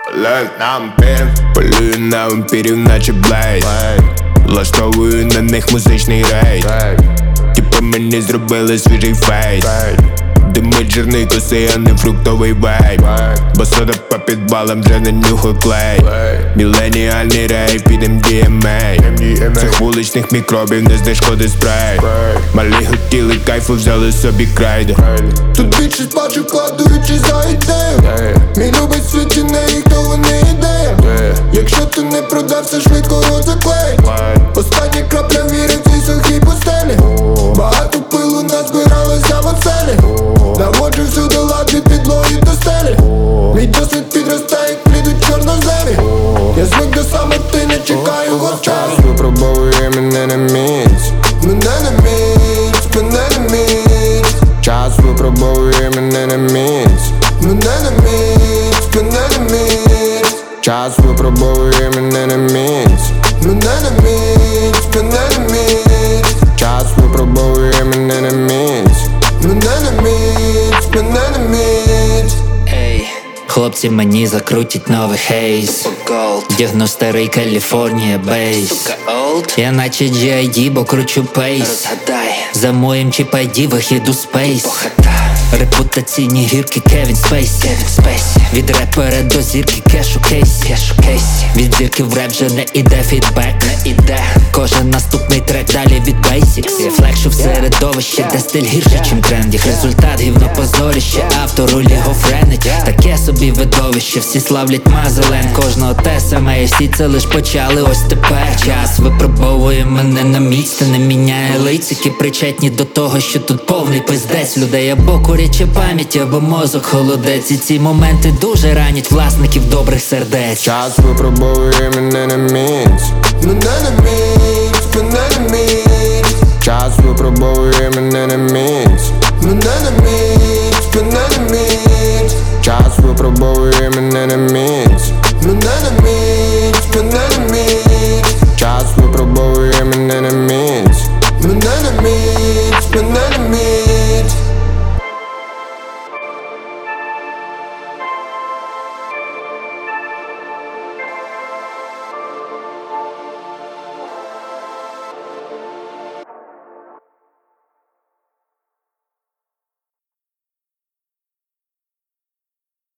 нам пір, полюю на вампірів, наче Блейд. Влаштовую на них музичний рейд. Типа мені зробили свіжий фейс. Димить жирний коси, а не фруктовий вейп. Бо сода по підвалам вже не нюхай клей. Міленіальний рейв, підем DMA. Цих вуличних мікробів не знешкодить спрей. Малі хотіли кайфу, взяли собі крейду. Тут більшість бачу, кладуючи за ідею. Мій любить в світі не їх, то вони ідея. Якщо ти не продався, швидко його заклей. Остання крапля віри в цій сухій пустелі. Багато пилу назбиралося в оцелі. Наводжу всюди лад від підлоги до стелі. Мій досвід підростає, як плідуть чорноземі. Я звик до самоти, не чекаю його час. Випробовує мене на міць. Мене не міць, мене не міць. Час випробовує мене на міць. Мене не міць, мене не міць. Час випробовує мене на міць. Мене не міць, мене не міць. Час випробовує мене на міць. Мене не міць, мене не міць. Ей, хлопці мені закрутять новий хейс. Вдягну старий Каліфорнія бейс. Я наче G.I.D, бо кручу пейс. За моїм чіп ID вихід у спейс. Репутаційні гірки Кевін Спейсі. Від репера до зірки кеш у кейсі. Від зірки в реп вже не іде фідбек. Кожен наступний трек далі від Basics. Я флекшу в середовище, де стиль гірше, чим трендів. Результат гівно позоріще, автору ліго френить. Таке собі видовище, всі славлять Мазелен. Кожного те саме, і всі це лиш почали ось тепер. Час випробовує мене на міць, та не міняє лиць, які причетні до того, що тут повний пиздець. Людей або куряча пам'ять, або мозок холодець. І ці моменти дуже ранять власників добрих сердець. Час випробовує мене на міць. Мене не міць, мене не міць. Час випробовує мене на міць. Мене не міць, мене не міць. Час випробовує мене на міць.